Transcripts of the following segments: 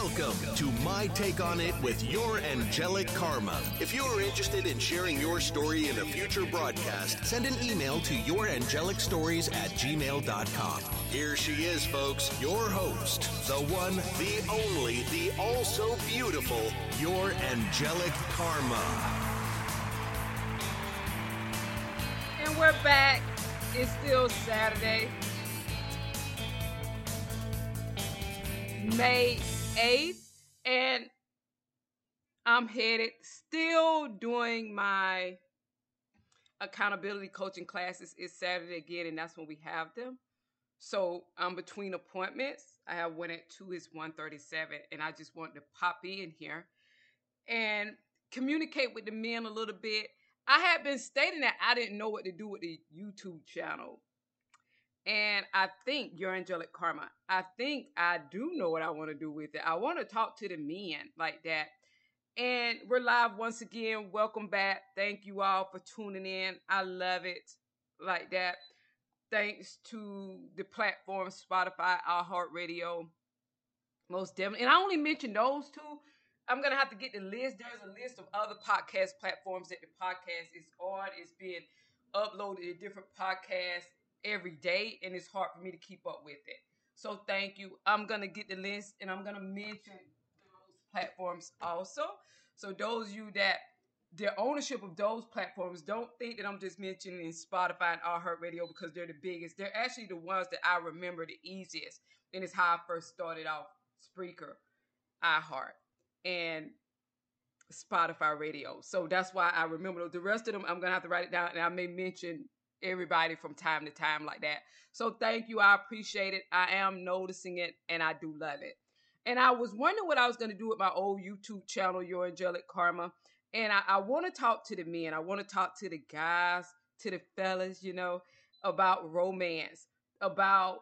Welcome to My Take on It with your angelic karma. If you are interested in sharing your story in a future broadcast, send an email to yourangelicstories@gmail.com. Here she is, folks, your host, the one, the only, the also beautiful, your angelic karma. And we're back. It's still Saturday, May 8th, and I'm headed, still doing my accountability coaching classes. It's Saturday again, and that's when we have them. So I'm between appointments. I have one at 2, it's 1:37, and I just wanted to pop in here and communicate with the men a little bit. I had been stating that I didn't know what to do with the YouTube channel. And I think your angelic karma, I think I do know what I want to do with it. I want to talk to the men like that. And we're live once again. Welcome back. Thank you all for tuning in. I love it like that. Thanks to the platforms, Spotify, iHeartRadio, most definitely. And I only mentioned those two. I'm going to have to get the list. There's a list of other podcast platforms that the podcast is on. It's being uploaded to different podcasts every day, and it's hard for me to keep up with it. So thank you. I'm going to get the list, and I'm going to mention those platforms also. So those of you that the ownership of those platforms, don't think that I'm just mentioning Spotify and iHeartRadio because they're the biggest. They're actually the ones that I remember the easiest, and it's how I first started off: Spreaker, iHeart, and Spotify Radio. So that's why I remember those. The rest of them, I'm going to have to write it down, and I may mention everybody from time to time like that. So thank you. I appreciate it. I am noticing it, and I do love it. And I was wondering what I was going to do with my old YouTube channel, Your Angelic Karma. And I want to talk to the men. I want to talk to the guys, to the fellas, about romance, about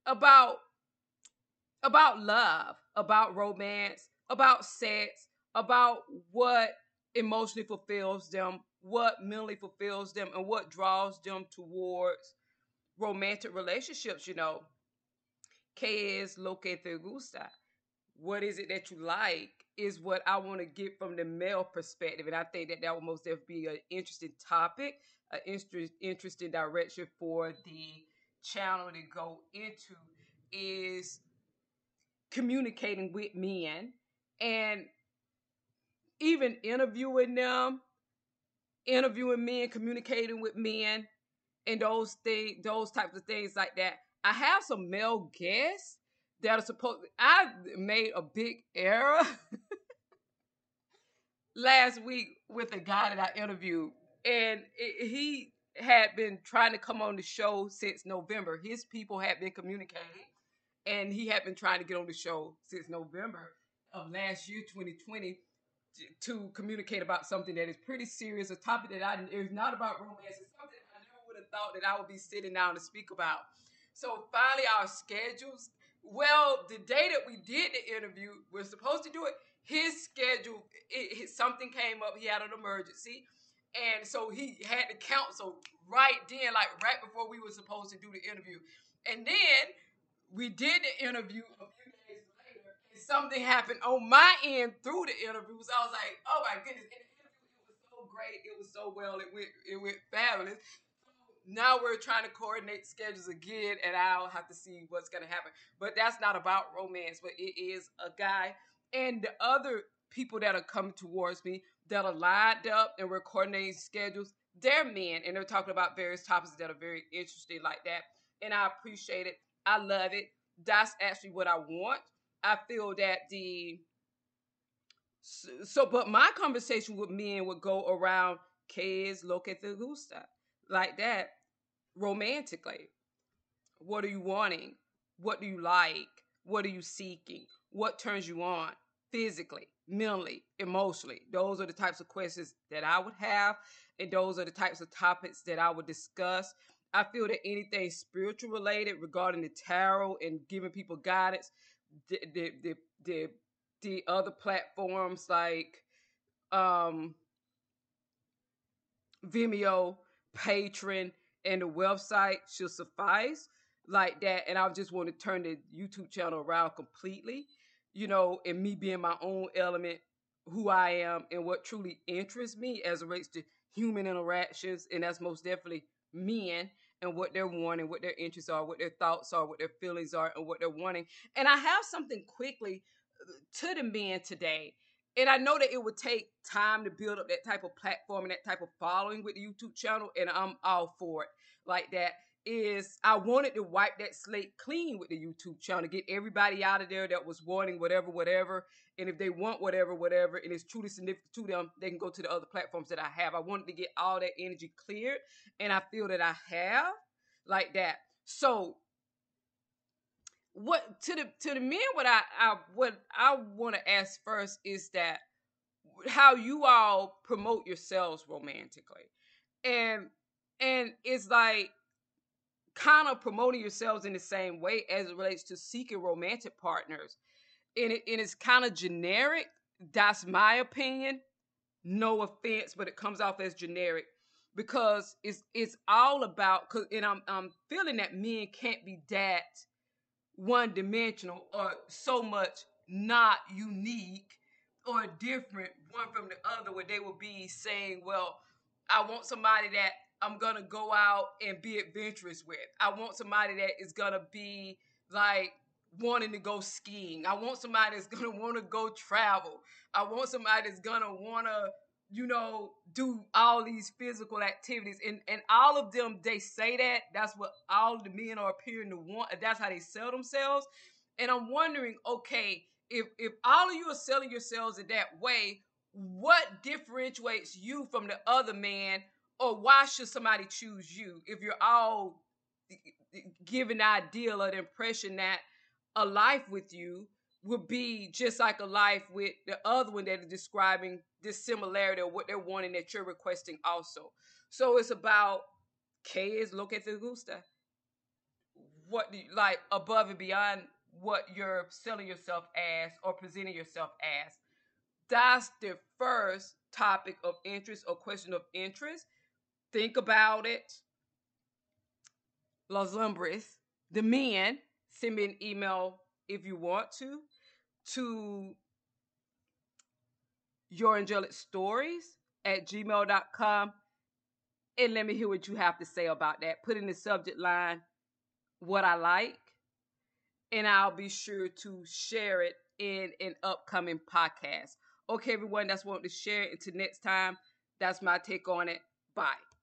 love, about romance, about sex, about what emotionally fulfills them, what mentally fulfills them, and what draws them towards romantic relationships. ¿Qué es lo que te gusta? What is it that you like is what I want to get from the male perspective. And I think that would most definitely be an interesting topic, an interesting direction for the channel to go into, is communicating with men and even interviewing men, communicating with men, and those types of things like that. I have some male guests that are I made a big error last week with a guy that I interviewed, and he had been trying to come on the show since November. His people had been communicating, and he had been trying to get on the show since November of last year, 2020, to communicate about something that is pretty serious, a topic that it's not about romance. It's something I never would have thought that I would be sitting down to speak about. So finally our schedules, the day that we did the interview, we're supposed to do it, his schedule, something came up, he had an emergency, and so he had to cancel right then, like right before we were supposed to do the interview. And then we did the interview a few days later, and something happened on my end through the interview. So I was like, oh my goodness. And the interview, it was so great. It was so well. It went fabulous. Now we're trying to coordinate schedules again, and I'll have to see what's going to happen. But that's not about romance, but it is a guy. And the other people that are coming towards me that are lined up and we're coordinating schedules, they're men, and they're talking about various topics that are very interesting like that. And I appreciate it. I love it. That's actually what I want. I feel that but my conversation with men would go around, ¿qué es lo que te gusta? Like that, romantically. What are you wanting? What do you like? What are you seeking? What turns you on? Physically, mentally, emotionally. Those are the types of questions that I would have, and those are the types of topics that I would discuss. I feel that anything spiritual related regarding the tarot and giving people guidance, the other platforms like Vimeo, Patreon, and the website should suffice like that. And I just want to turn the YouTube channel around completely. and me being my own element, who I am, and what truly interests me as it relates to human interactions. And that's most definitely men and what they're wanting, what their interests are, what their thoughts are, what their feelings are, and what they're wanting. And I have something quickly to the men today. And I know that it would take time to build up that type of platform and that type of following with the YouTube channel, and I'm all for it. Like that is, I wanted to wipe that slate clean with the YouTube channel, get everybody out of there that was wanting whatever. And if they want whatever, and it's truly significant to them, they can go to the other platforms that I have. I wanted to get all that energy cleared, and I feel that I have like that. So what to the men, what I want to ask first is that how you all promote yourselves romantically. And it's like kind of promoting yourselves in the same way as it relates to seeking romantic partners. And it's kind of generic. That's my opinion. No offense, but it comes off as generic because it's all about, and I'm feeling that men can't be that one dimensional or so much not unique or different one from the other, where they will be saying, well, I want somebody that I'm gonna go out and be adventurous with. I want somebody that is gonna be like wanting to go skiing. I want somebody that's gonna want to go travel. I want somebody that's gonna want to do all these physical activities. And all of them, they say that. That's what all the men are appearing to want. That's how they sell themselves. And I'm wondering, okay, if all of you are selling yourselves in that way, what differentiates you from the other man, or why should somebody choose you if you're all giving the ideal or the impression that a life with you would be just like a life with the other one that is describing this similarity of what they're wanting that you're requesting also. So it's about que es lo que te gusta. What do you like above and beyond what you're selling yourself as or presenting yourself as? That's the first topic of interest or question of interest. Think about it. Los hombres, the men, send me an email if you want to yourangelicstories@gmail.com, and let me hear what you have to say about that. Put in the subject line what I like, and I'll be sure to share it in an upcoming podcast. Okay, everyone, that's what I want to share. Until next time, that's my take on it. Bye.